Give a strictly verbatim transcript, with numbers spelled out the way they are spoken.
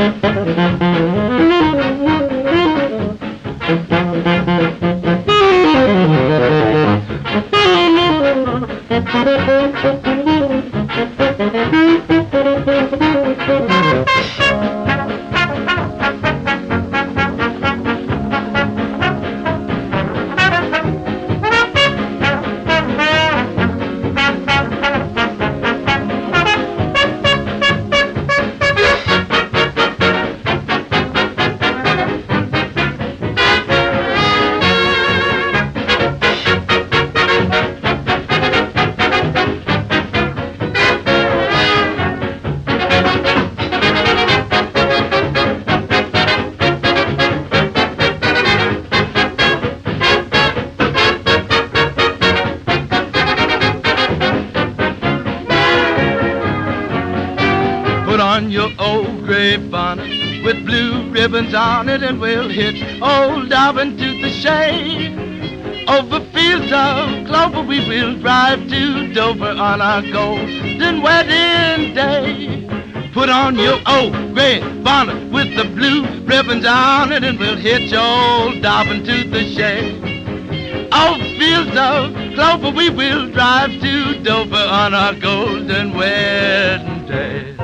Put on your old gray bonnet with blue ribbons on it, and we'll hit old Dobbin to the shade. Over fields of clover we will drive to Dover on our golden wedding day. Put on your old gray bonnet with the blue ribbons on it, and we'll hit your old Dobbin to the shade. Over fields of clover we will drive to Dover on our golden wedding day.